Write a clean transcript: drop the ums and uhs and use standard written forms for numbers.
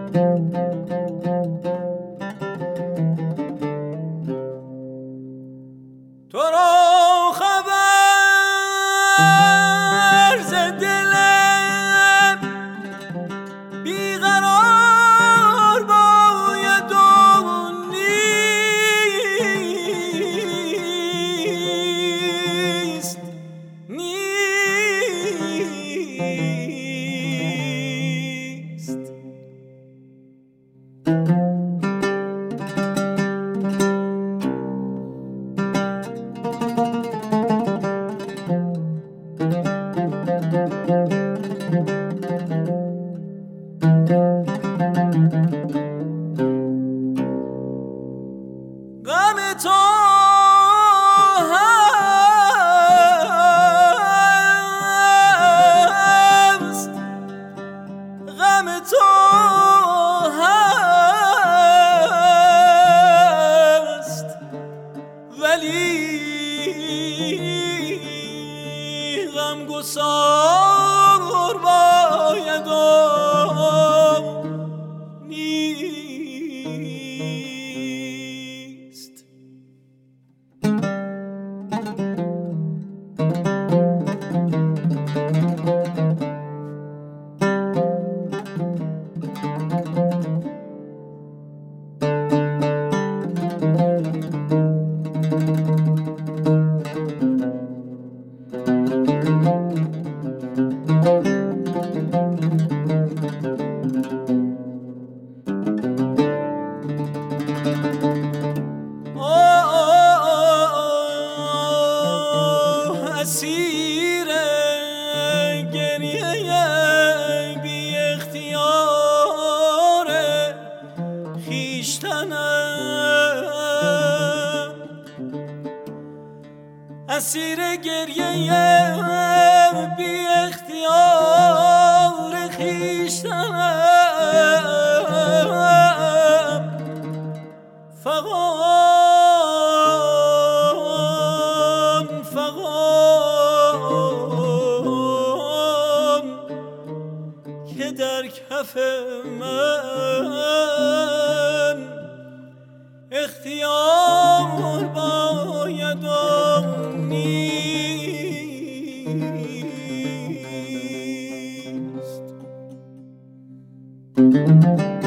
تو را خبر ز دلم بیقرار باید و نیست غم تو هست، غم تو هست، ولی غمگسار باید و نیست. اسیر گریه بی اختیار خویشتنم، اسیر گریه بی اختیار خویشتنم، فغان فغان که در کف من اختیار باید و نیست.